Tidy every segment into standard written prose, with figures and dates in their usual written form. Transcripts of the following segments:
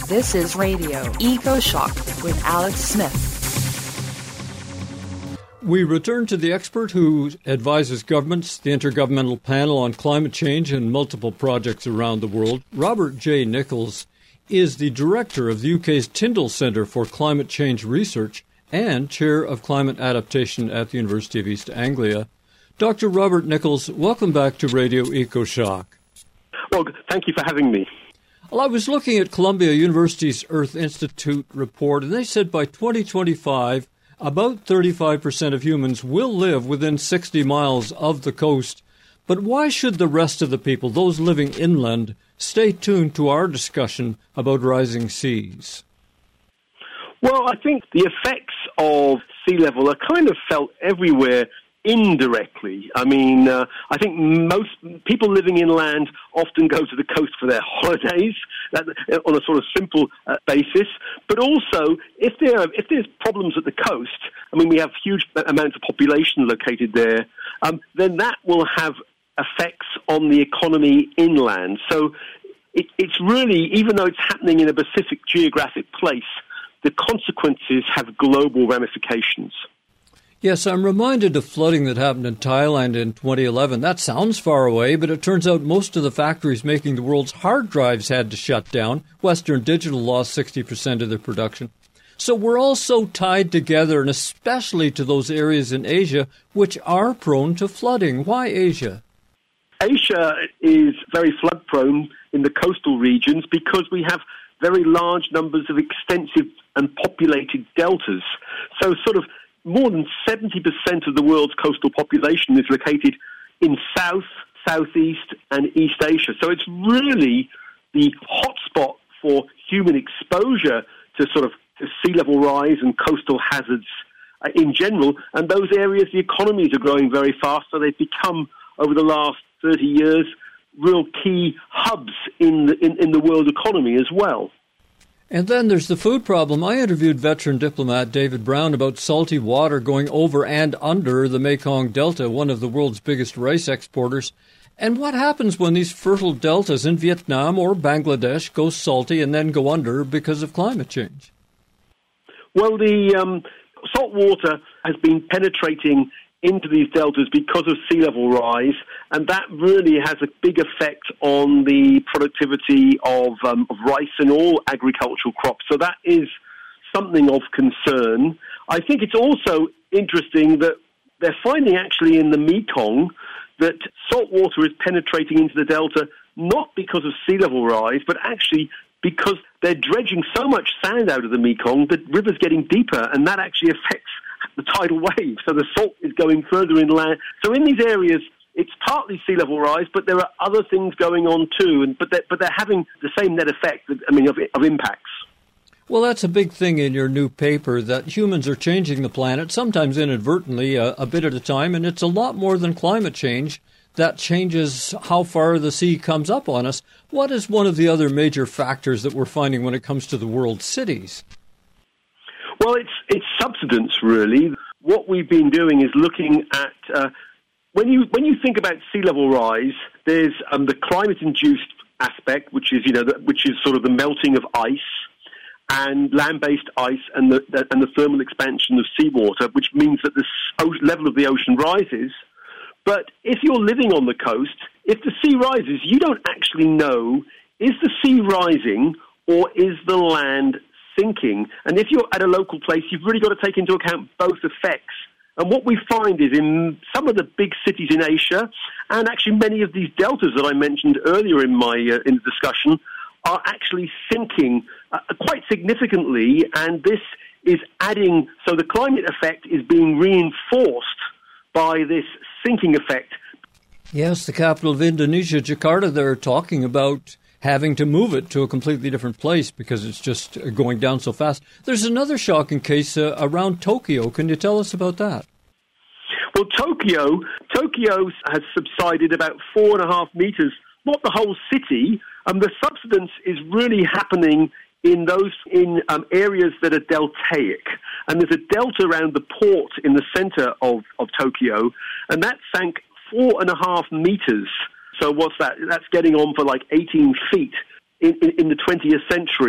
This is Radio Eco Shock with Alex Smith. We return to the expert who advises governments, the Intergovernmental Panel on Climate Change and multiple projects around the world. Robert J. Nichols is the director of the UK's Tyndall Centre for Climate Change Research and chair of climate adaptation at the University of East Anglia. Dr. Robert Nichols, welcome back to Radio Eco Shock. Well, thank you for having me. Well, I was looking at Columbia University's Earth Institute report, and they said by 2025, about 35% of humans will live within 60 miles of the coast. But why should the rest of the people, those living inland, stay tuned to our discussion about rising seas? Well, I think the effects of sea level are kind of felt everywhere indirectly. I mean, I think most people living inland often go to the coast for their holidays on a sort of simple basis. But also, if there's problems at the coast, I mean, we have huge amounts of population located there, then that will have effects on the economy inland. So it's really, even though it's happening in a specific geographic place, the consequences have global ramifications. Yes, I'm reminded of flooding that happened in Thailand in 2011. That sounds far away, but it turns out most of the factories making the world's hard drives had to shut down. Western Digital lost 60% of their production. So we're all so tied together, and especially to those areas in Asia which are prone to flooding. Why Asia? Asia is very flood-prone in the coastal regions because we have very large numbers of extensive and populated deltas. So sort of more than 70% of the world's coastal population is located in South, Southeast, and East Asia. So it's really the hotspot for human exposure to sort of sea level rise and coastal hazards in general. And those areas, the economies are growing very fast, so they've become, over the last 30 years, real key hubs in the world economy as well. And then there's the food problem. I interviewed veteran diplomat David Brown about salty water going over and under the Mekong Delta, one of the world's biggest rice exporters. And what happens when these fertile deltas in Vietnam or Bangladesh go salty and then go under because of climate change? Well, the salt water has been penetrating into these deltas because of sea level rise, and that really has a big effect on the productivity of rice and all agricultural crops. So that is something of concern. I think it's also interesting that they're finding actually in the Mekong that salt water is penetrating into the delta not because of sea level rise, but actually because they're dredging so much sand out of the Mekong that river's getting deeper, and that actually affects the tidal wave. So the salt is going further inland. So in these areas, it's partly sea level rise, but there are other things going on too. But they're having the same net effect, of impacts. Well, that's a big thing in your new paper, that humans are changing the planet, sometimes inadvertently, a bit at a time, and it's a lot more than climate change that changes how far the sea comes up on us. What is one of the other major factors that we're finding when it comes to the world's cities? Well, it's subsidence, really. What we've been doing is looking at when you think about sea level rise, there's the climate-induced aspect, which is sort of the melting of ice and land-based ice and the thermal expansion of seawater, which means that the level of the ocean rises. But if you're living on the coast, if the sea rises, you don't actually know, is the sea rising or is the land sinking? And if you're at a local place, you've really got to take into account both effects. And what we find is in some of the big cities in Asia, and actually many of these deltas that I mentioned earlier in the discussion, are actually sinking quite significantly, and this is adding, so the climate effect is being reinforced by this sinking effect. Yes, the capital of Indonesia, Jakarta, they're talking about having to move it to a completely different place because it's just going down so fast. There's another shocking case around Tokyo. Can you tell us about that? Well, Tokyo has subsided about 4.5 meters, not the whole city. The subsidence is really happening in areas that are deltaic. And there's a delta around the port in the center of Tokyo, and that sank 4.5 meters. So what's that? That's getting on for like 18 feet in the 20th century.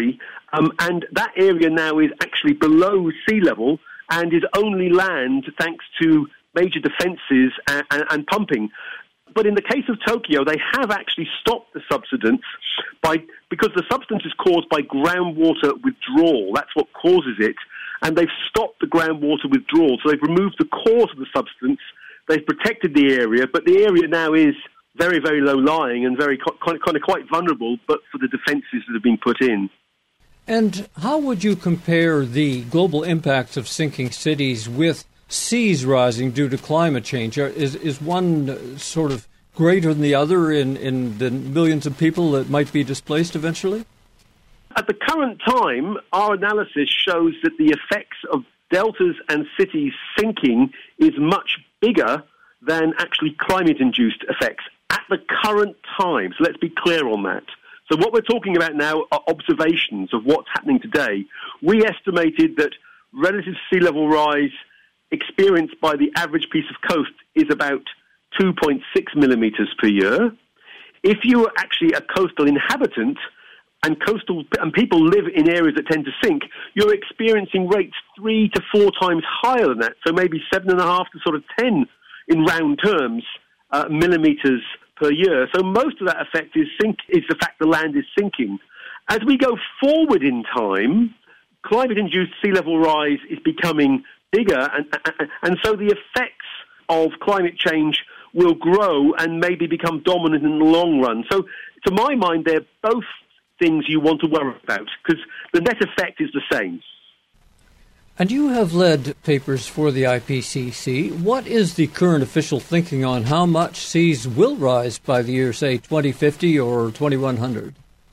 And that area now is actually below sea level and is only land thanks to major defences and pumping. But in the case of Tokyo, they have actually stopped the subsidence because the subsidence is caused by groundwater withdrawal. That's what causes it. And they've stopped the groundwater withdrawal. So they've removed the cause of the subsidence. They've protected the area, but the area now is very, very low-lying and very quite vulnerable, but for the defences that have been put in. And how would you compare the global impacts of sinking cities with seas rising due to climate change? Is one sort of greater than the other in the millions of people that might be displaced eventually? At the current time, our analysis shows that the effects of deltas and cities sinking is much bigger than actually climate-induced effects at the current time. So let's be clear on that. So what we're talking about now are observations of what's happening today. We estimated that relative sea level rise experienced by the average piece of coast is about 2.6 millimetres per year. If you are actually a coastal inhabitant and people live in areas that tend to sink, you're experiencing rates 3 to 4 times higher than that. So maybe 7.5 to sort of 10 in round terms millimetres per year. So most of that effect is the fact the land is sinking. As we go forward in time, climate-induced sea level rise is becoming bigger, and so the effects of climate change will grow and maybe become dominant in the long run. So to my mind, they're both things you want to worry about because the net effect is the same. And you have led papers for the IPCC. What is the current official thinking on how much seas will rise by the year, say, 2050 or 2100?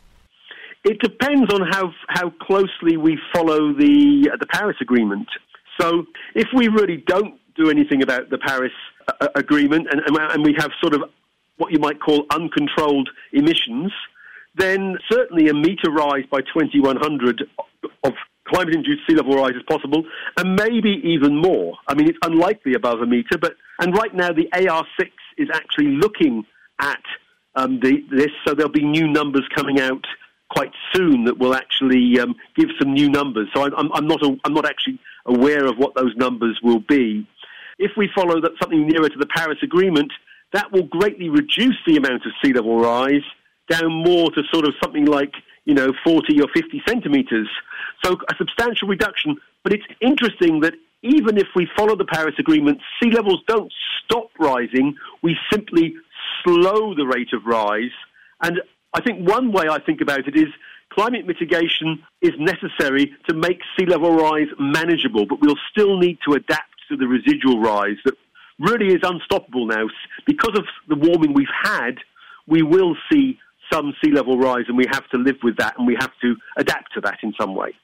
It depends on how closely we follow the Paris Agreement. So if we really don't do anything about the Paris Agreement and we have sort of what you might call uncontrolled emissions, then certainly a metre rise by 2100 of climate-induced sea level rise is possible, and maybe even more. I mean, it's unlikely above a metre, and right now the AR6 is actually looking at this, so there'll be new numbers coming out quite soon that will actually give some new numbers. So I'm not actually aware of what those numbers will be. If we follow something nearer to the Paris Agreement, that will greatly reduce the amount of sea level rise down more to sort of something like 40 or 50 centimetres. So a substantial reduction. But it's interesting that even if we follow the Paris Agreement, sea levels don't stop rising. We simply slow the rate of rise. And I think one way I think about it is climate mitigation is necessary to make sea level rise manageable, but we'll still need to adapt to the residual rise that really is unstoppable now. Because of the warming we've had, we will see some sea level rise, and we have to live with that, and we have to adapt to that in some way.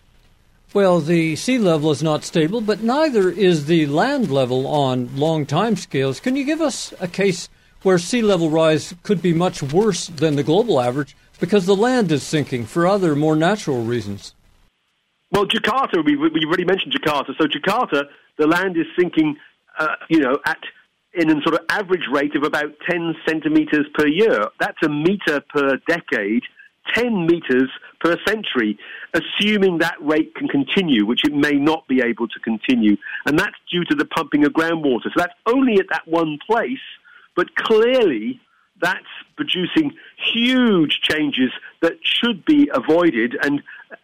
Well, the sea level is not stable, but neither is the land level on long time scales. Can you give us a case where sea level rise could be much worse than the global average because the land is sinking for other, more natural reasons? Well, Jakarta, we already mentioned Jakarta. So Jakarta, the land is sinking, in a sort of average rate of about 10 centimetres per year. That's a metre per decade, 10 metres per century, assuming that rate can continue, which it may not be able to continue. And that's due to the pumping of groundwater. So that's only at that one place, but clearly that's producing huge changes that should be avoided. And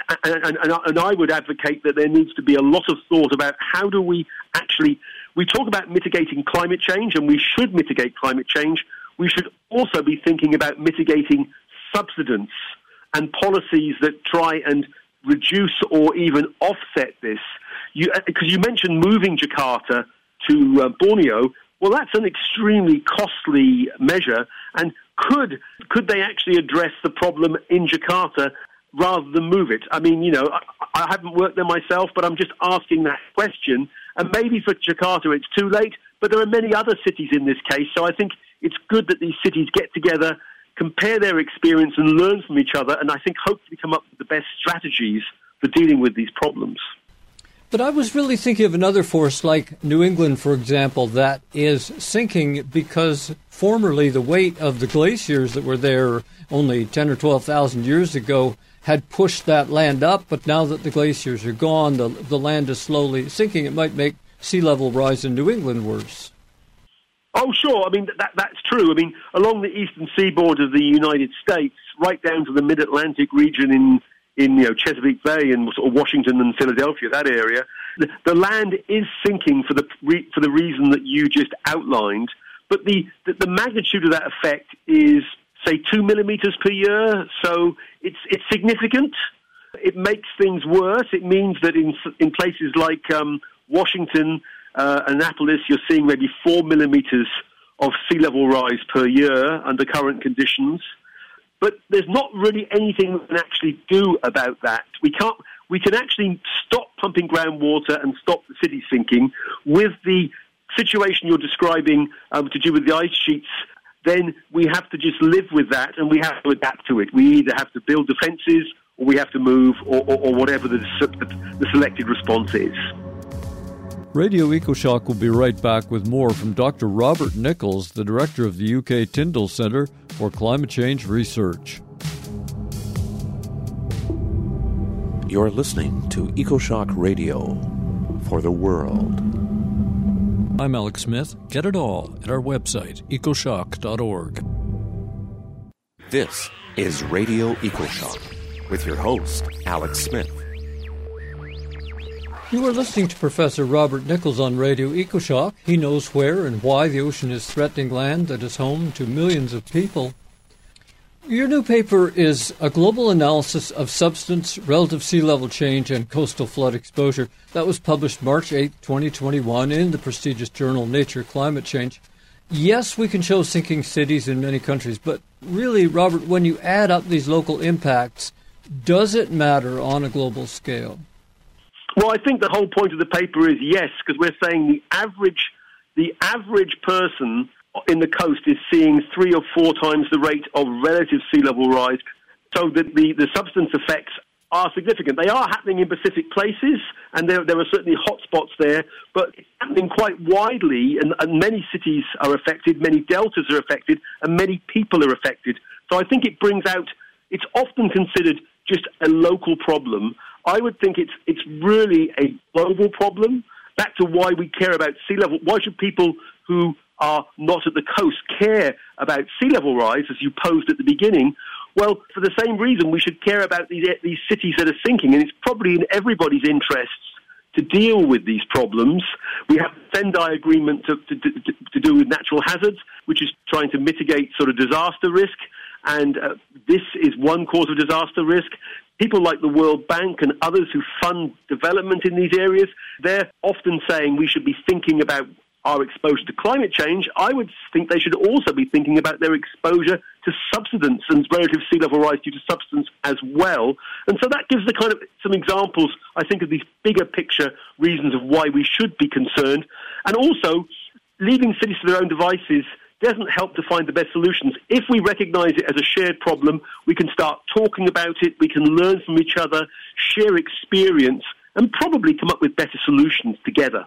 I would advocate that there needs to be a lot of thought about how do we actually... We talk about mitigating climate change, and we should mitigate climate change. We should also be thinking about mitigating subsidence and policies that try and reduce or even offset this. Because you mentioned moving Jakarta to Borneo. Well, that's an extremely costly measure, and could they actually address the problem in Jakarta rather than move it? I mean, I haven't worked there myself, but I'm just asking that question. And maybe for Jakarta it's too late, but there are many other cities in this case, so I think it's good that these cities get together, compare their experience and learn from each other, and I think hopefully come up with the best strategies for dealing with these problems. But I was really thinking of another force like New England, for example, that is sinking because formerly the weight of the glaciers that were there only 10 or 12,000 years ago had pushed that land up, but now that the glaciers are gone, the land is slowly sinking. It might make sea level rise in New England worse. Oh, sure. I mean, that's true. I mean, along the eastern seaboard of the United States, right down to the mid-Atlantic region in Chesapeake Bay and sort of Washington and Philadelphia, that area, the land is sinking for the reason that you just outlined. But the magnitude of that effect is, say, 2 millimeters per year. So it's significant. It makes things worse. It means that in places like Washington, Annapolis, you're seeing maybe 4 millimeters of sea level rise per year under current conditions. But there's not really anything we can actually do about that. We can actually stop pumping groundwater and stop the city sinking. With the situation you're describing to do with the ice sheets, then we have to just live with that and we have to adapt to it. We either have to build defences or we have to move or whatever the selected response is. Radio EcoShock will be right back with more from Dr. Robert Nichols, the director of the UK Tyndall Centre for Climate Change Research. You're listening to EcoShock Radio for the world. I'm Alex Smith. Get it all at our website, ecoshock.org. This is Radio EcoShock with your host, Alex Smith. You are listening to Professor Robert Nichols on Radio EcoShock. He knows where and why the ocean is threatening land that is home to millions of people. Your new paper is a global analysis of substance, relative sea level change, and coastal flood exposure. That was published March 8, 2021 in the prestigious journal Nature Climate Change. Yes, we can show sinking cities in many countries, but really, Robert, when you add up these local impacts, does it matter on a global scale? Well, I think the whole point of the paper is yes, because we're saying the average person in the coast is seeing 3 or 4 times the rate of relative sea level rise, so that the substance effects are significant. They are happening in specific places, and there are certainly hotspots there, but it's happening quite widely, and many cities are affected, many deltas are affected, and many people are affected. So I think it brings out, it's often considered just a local problem. I would think it's really a global problem. Back to why we care about sea level. Why should people who are not at the coast care about sea level rise, as you posed at the beginning? Well, for the same reason, we should care about these cities that are sinking, and it's probably in everybody's interests to deal with these problems. We have the Sendai Agreement to do with natural hazards, which is trying to mitigate sort of disaster risk, and this is one cause of disaster risk. People like the World Bank and others who fund development in these areas, they're often saying we should be thinking about our exposure to climate change. I would think they should also be thinking about their exposure to subsidence and relative sea level rise due to substance as well. And so that gives the kind of some examples, I think, of these bigger picture reasons of why we should be concerned. And also, leaving cities to their own devices doesn't help to find the best solutions. If we recognize it as a shared problem, we can start talking about it, we can learn from each other, share experience, and probably come up with better solutions together.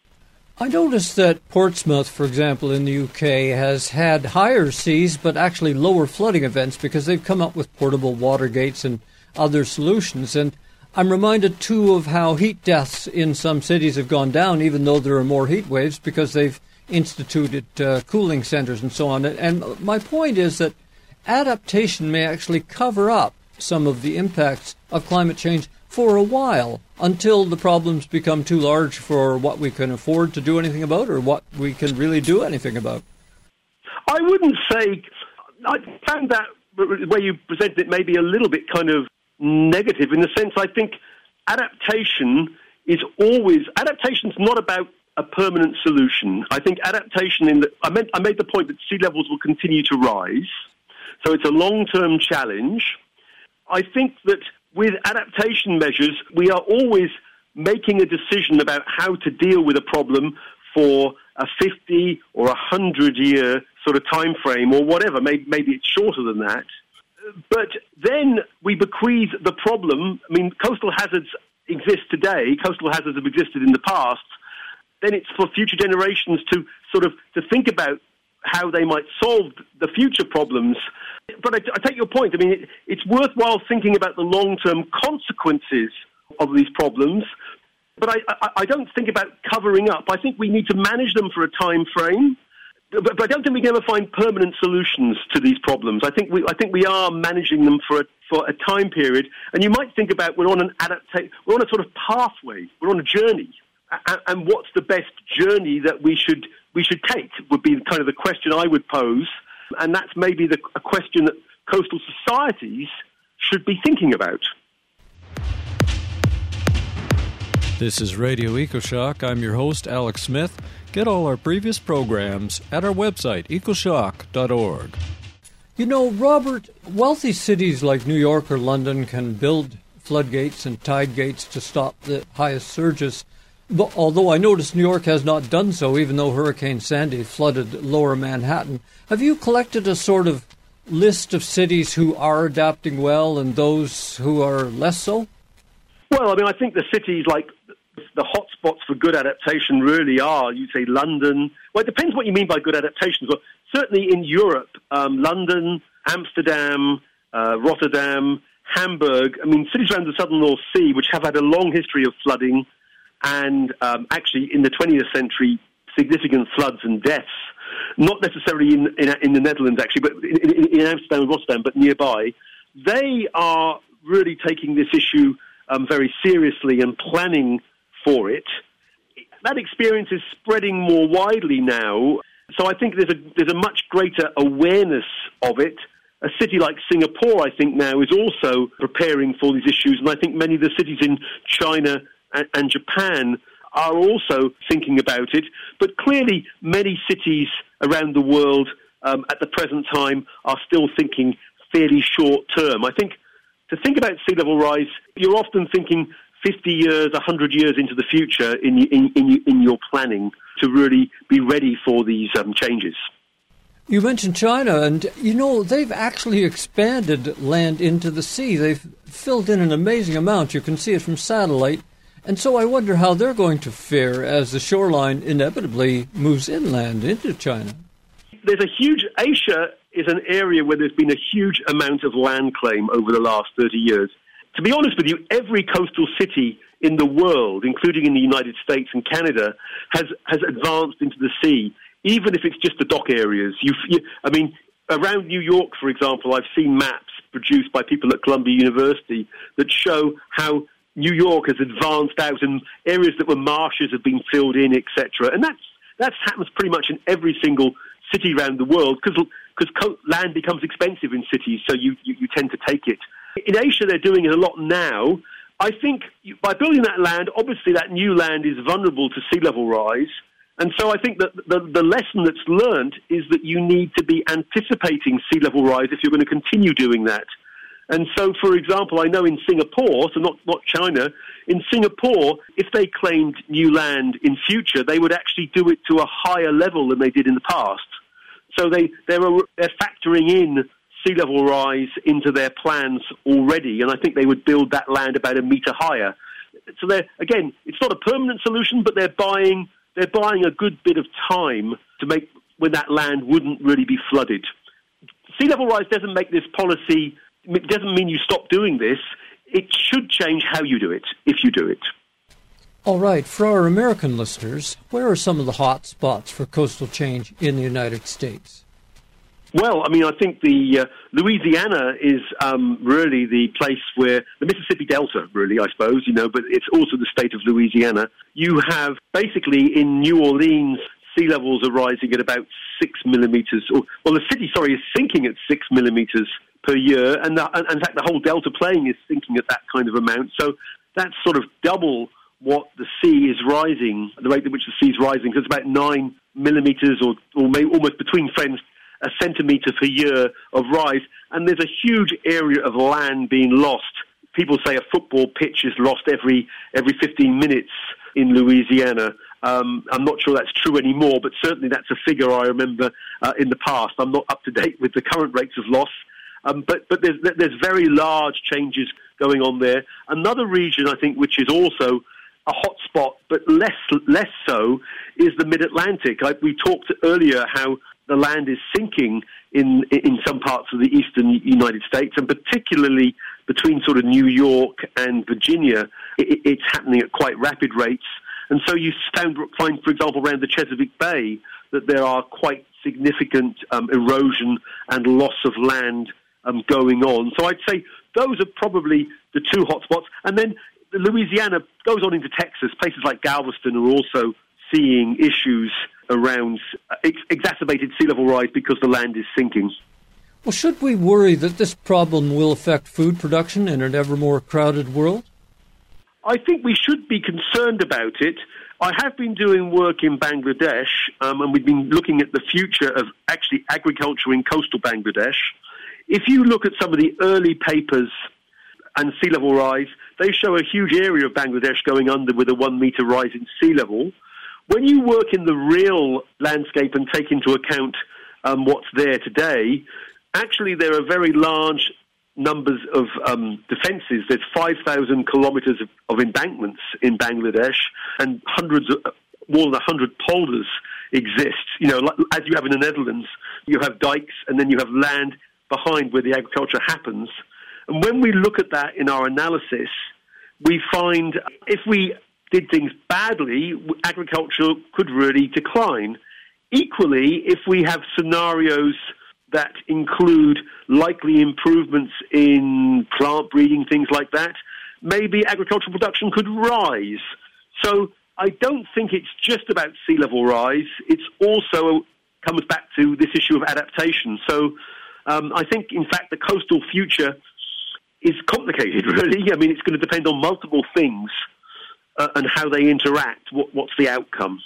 I noticed that Portsmouth, for example, in the UK, has had higher seas but actually lower flooding events because they've come up with portable water gates and other solutions. And I'm reminded, too, of how heat deaths in some cities have gone down, even though there are more heat waves, because they've instituted cooling centers and so on. And my point is that adaptation may actually cover up some of the impacts of climate change for a while, until the problems become too large for what we can afford to do anything about or what we can really do anything about. I wouldn't say, I found that the way you presented it maybe a little bit kind of negative, in the sense I think adaptation's not about a permanent solution. I think adaptation I made the point that sea levels will continue to rise, so it's a long-term challenge. I think that with adaptation measures, we are always making a decision about how to deal with a problem for a 50 or 100-year sort of time frame or whatever. Maybe it's shorter than that. But then we bequeath the problem. I mean, coastal hazards exist today. Coastal hazards have existed in the past. Then it's for future generations to think about how they might solve the future problems. But I take your point. I mean, it's worthwhile thinking about the long-term consequences of these problems, but I don't think about covering up. I think we need to manage them for a time frame, but I don't think we can ever find permanent solutions to these problems. I think we are managing them for a time period, and you might think about we're on a sort of pathway, we're on a journey, and what's the best journey that we should take would be kind of the question I would pose. And that's maybe a question that coastal societies should be thinking about. This is Radio EcoShock. I'm your host, Alex Smith. Get all our previous programs at our website, ecoshock.org. You know, Robert, wealthy cities like New York or London can build floodgates and tide gates to stop the highest surges. But although I noticed New York has not done so, even though Hurricane Sandy flooded lower Manhattan, have you collected a sort of list of cities who are adapting well and those who are less so? Well, I mean, I think the cities like the hotspots for good adaptation really are, you'd say London. Well, it depends what you mean by good adaptation. But certainly in Europe, London, Amsterdam, Rotterdam, Hamburg, I mean, cities around the southern North Sea, which have had a long history of flooding, and actually in the 20th century, significant floods and deaths, not necessarily in the Netherlands, actually, but in Amsterdam and Rotterdam, but nearby. They are really taking this issue very seriously and planning for it. That experience is spreading more widely now, so I think there's a much greater awareness of it. A city like Singapore, I think, now is also preparing for these issues, and I think many of the cities in China and Japan are also thinking about it. But clearly, many cities around the world at the present time are still thinking fairly short term. I think to think about sea level rise, you're often thinking 50 years, 100 years into the future in your planning to really be ready for these changes. You mentioned China, and, you know, they've actually expanded land into the sea. They've filled in an amazing amount. You can see it from satellite. And so I wonder how they're going to fare as the shoreline inevitably moves inland into China. Asia is an area where there's been a huge amount of land claim over the last 30 years. To be honest with you, every coastal city in the world, including in the United States and Canada, has advanced into the sea, even if it's just the dock areas. I mean, around New York, for example, I've seen maps produced by people at Columbia University that show how New York has advanced out and areas that were marshes have been filled in, etc. And that happens pretty much in every single city around the world because land becomes expensive in cities, so you tend to take it. In Asia, they're doing it a lot now. I think by building that land, obviously that new land is vulnerable to sea level rise. And so I think that the lesson that's learned is that you need to be anticipating sea level rise if you're going to continue doing that. And so, for example, I know in Singapore, so not China, in Singapore, if they claimed new land in future, they would actually do it to a higher level than they did in the past. So they're factoring in sea level rise into their plans already, and I think they would build that land about a metre higher. So again, it's not a permanent solution, but they're buying a good bit of time to make when that land wouldn't really be flooded. Sea level rise doesn't make this policy. It doesn't mean you stop doing this. It should change how you do it, if you do it. All right. For our American listeners, where are some of the hot spots for coastal change in the United States? Well, I mean, I think the Louisiana is really the place where the Mississippi Delta, really, I suppose, but it's also the state of Louisiana. You have basically in New Orleans, sea levels are rising at about 6 millimeters. The city, is sinking at 6 millimeters per year, and in fact, the whole Delta plain is sinking at that kind of amount. So that's sort of double what the sea is rising, the rate at which the sea is rising. So it's about 9 millimeters, or maybe almost between friends, a centimetre per year of rise. And there's a huge area of land being lost. People say a football pitch is lost every 15 minutes in Louisiana. I'm not sure that's true anymore, but certainly that's a figure I remember in the past. I'm not up to date with the current rates of loss. But there's very large changes going on there. Another region, I think, which is also a hotspot, but less so, is the Mid-Atlantic. We talked earlier how the land is sinking in some parts of the eastern United States, and particularly between sort of New York and Virginia, it's happening at quite rapid rates. And so you find, for example, around the Chesapeake Bay, that there are quite significant erosion and loss of land going on. So I'd say those are probably the two hotspots. And then Louisiana goes on into Texas. Places like Galveston are also seeing issues around exacerbated sea level rise because the land is sinking. Well, should we worry that this problem will affect food production in an ever more crowded world? I think we should be concerned about it. I have been doing work in Bangladesh, and we've been looking at the future of actually agriculture in coastal Bangladesh. If you look at some of the early papers and sea level rise, they show a huge area of Bangladesh going under with a 1 meter rise in sea level. When you work in the real landscape and take into account what's there today, actually there are very large numbers of defences. There's 5,000 kilometres of embankments in Bangladesh, and more than 100 polders exist. You know, as you have in the Netherlands, you have dikes and then you have land behind where the agriculture happens. And when we look at that in our analysis, we find if we did things badly, agriculture could really decline. Equally, if we have scenarios that include likely improvements in plant breeding, things like that, maybe agricultural production could rise. So I don't think it's just about sea level rise. It's also comes back to this issue of adaptation. So I think, in fact, the coastal future is complicated, really. I mean, it's going to depend on multiple things and how they interact. What's the outcome?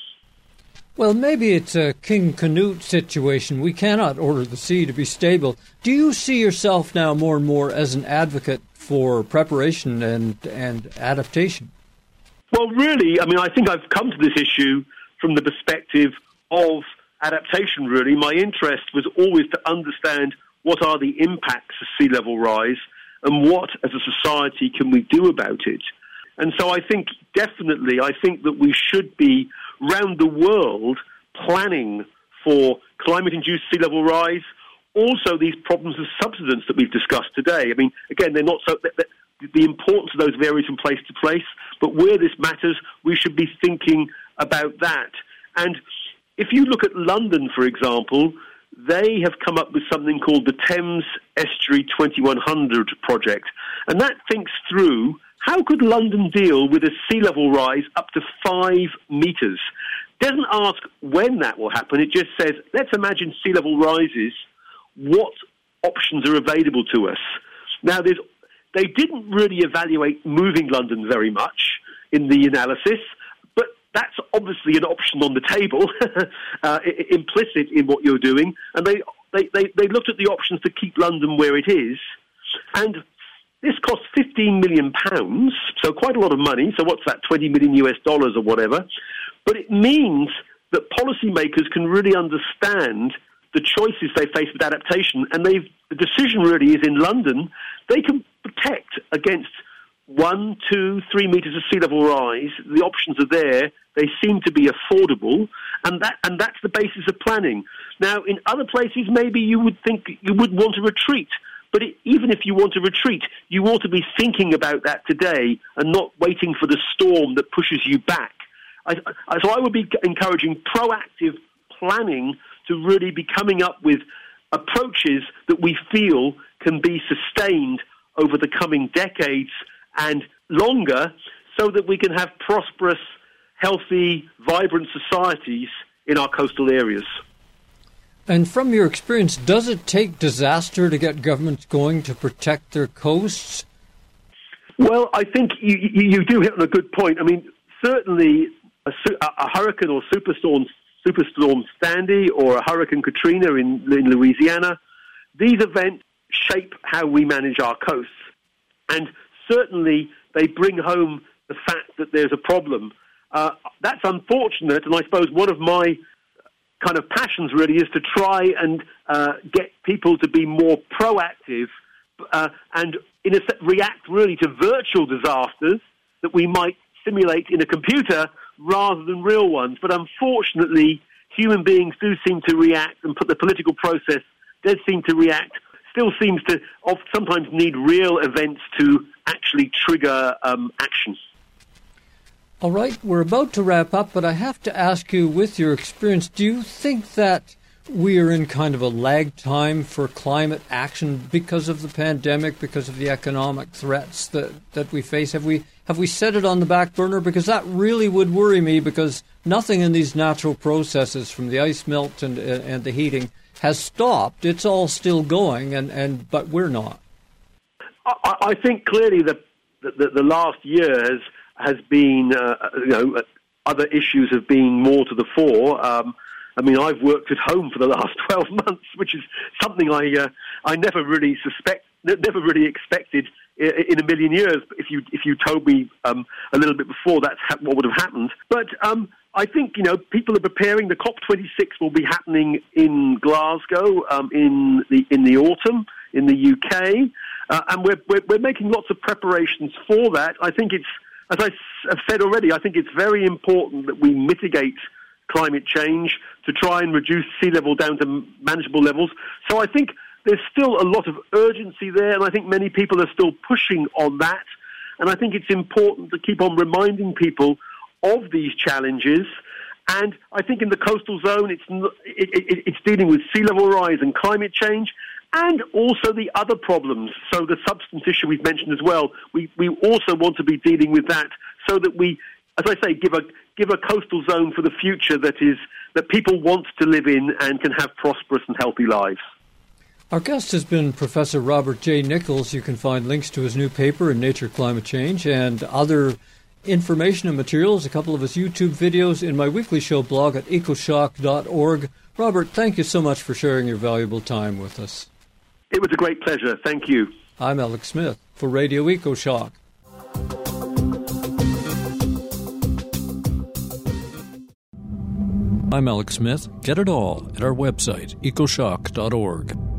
Well, maybe it's a King Canute situation. We cannot order the sea to be stable. Do you see yourself now more and more as an advocate for preparation and adaptation? Well, really, I mean, I think I've come to this issue from the perspective of adaptation, really. My interest was always to understand what are the impacts of sea level rise and what, as a society, can we do about it. And so I think, definitely, I think that we should be, round the world, planning for climate-induced sea level rise, also these problems of subsidence that we've discussed today. I mean, again, they're not so... The importance of those varies from place to place, but where this matters, we should be thinking about that. And if you look at London, for example, they have come up with something called the Thames Estuary 2100 project, and that thinks through how could London deal with a sea level rise up to 5 meters. Doesn't ask when that will happen, it just says, let's imagine sea level rises, what options are available to us? Now, they didn't really evaluate moving London very much in the analysis, but that's obviously an option on the table, implicit in what you're doing. And they looked at the options to keep London where it is. And this costs £15 million, so quite a lot of money. So what's that, $20 million US or whatever? But it means that policymakers can really understand the choices they face with adaptation. And the decision really is in London, they can protect against 1, 2, 3 meters of sea level rise. The options are there. They seem to be affordable, and that's the basis of planning. Now, in other places, maybe you would think you would want to retreat. But even if you want to retreat, you ought to be thinking about that today and not waiting for the storm that pushes you back. So I would be encouraging proactive planning to really be coming up with approaches that we feel can be sustained over the coming decades and longer, so that we can have prosperous, healthy, vibrant societies in our coastal areas. And from your experience, does it take disaster to get governments going to protect their coasts? Well, I think you do hit on a good point. I mean, certainly a hurricane or superstorm Sandy or a Hurricane Katrina in Louisiana, these events shape how we manage our coasts. And certainly they bring home the fact that there's a problem. That's unfortunate, and I suppose one of my kind of passions really is to try and get people to be more proactive and react really to virtual disasters that we might simulate in a computer rather than real ones. But unfortunately, human beings do seem to react, and the political process does seem to react, still seems to sometimes need real events to actually trigger action. All right, we're about to wrap up, but I have to ask you, with your experience, do you think that we are in kind of a lag time for climate action because of the pandemic, because of the economic threats that we face? Have we set it on the back burner? Because that really would worry me, because nothing in these natural processes, from the ice melt and the heating, has stopped. It's all still going, but we're not. I think clearly the last year has been, other issues have been more to the fore. I've worked at home for the last 12 months, which is something I never really expected in a million years. If you told me a little bit before, that's what would have happened. But I think people are preparing. The COP26 will be happening in Glasgow in the autumn in the UK, and we're making lots of preparations for that. I think it's, as I have said already, I think it's very important that we mitigate climate change to try and reduce sea level down to manageable levels. So I think there's still a lot of urgency there, and I think many people are still pushing on that. And I think it's important to keep on reminding people of these challenges. And I think in the coastal zone, it's dealing with sea level rise and climate change, and also the other problems. So the substance issue we've mentioned as well. We also want to be dealing with that, so that we, as I say, give a coastal zone for the future that people want to live in and can have prosperous and healthy lives. Our guest has been Professor Robert J. Nichols. You can find links to his new paper in Nature Climate Change and other information and materials, a couple of his YouTube videos, in my weekly show blog at ecoshock.org. Robert, thank you so much for sharing your valuable time with us. It was a great pleasure. Thank you. I'm Alex Smith for Radio EcoShock. I'm Alex Smith. Get it all at our website, ecoshock.org.